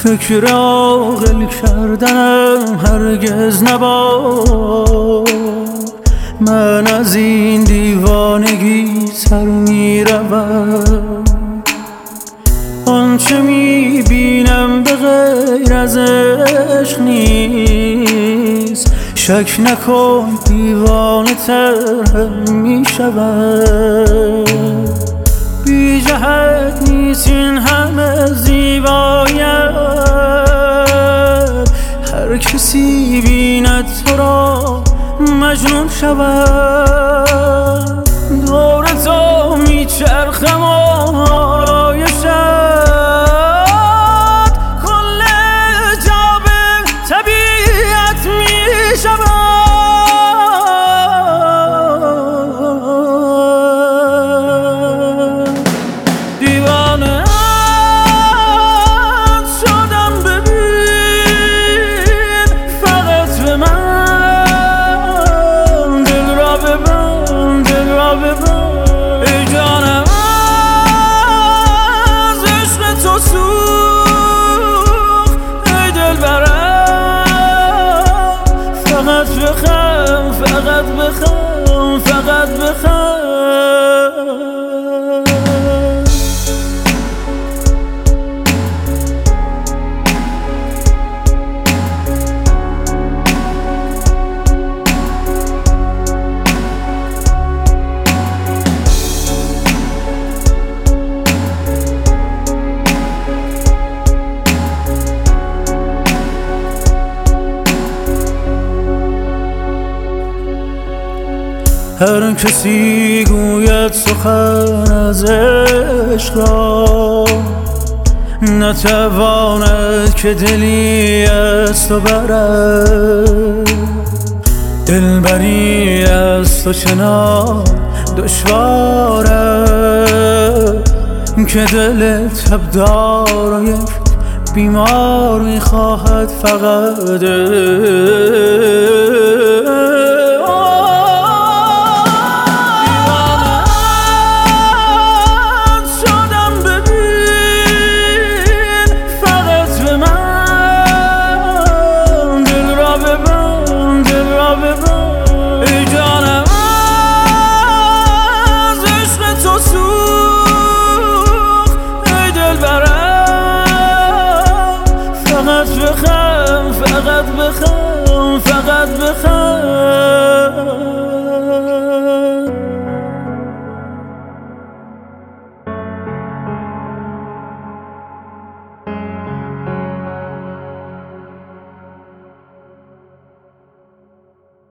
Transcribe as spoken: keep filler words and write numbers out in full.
فکر عاقل کردنم هرگز نباد. من از این دیوانگی سر می روم، آنچه می بینم به غیر از عشق نیست. شک نکن دیوانه تر می شود، بی جهت نیست این همه زیبایت. هر کسی بیند تو را مجنون شود. دور تو می چرخم آرایشت، کل جا به طبیعت می شود. دیوانه شدم ببین فقط به من، دل را ببند دل را ببند ای جانم. از عشق تو سوخت ای دلبرم، فقط بخم فقط بخم فقط بخم. هر کسی گوید سخن از عشق را، نتواند که دلی از تو برد. دلبری از تو چنان دشوارد که دل تبدار و یک بیمار میخواهد فقط. ای جانم از عشق تو سوخت ای دلبرم، فقط بخم فقط بخم فقط بخم.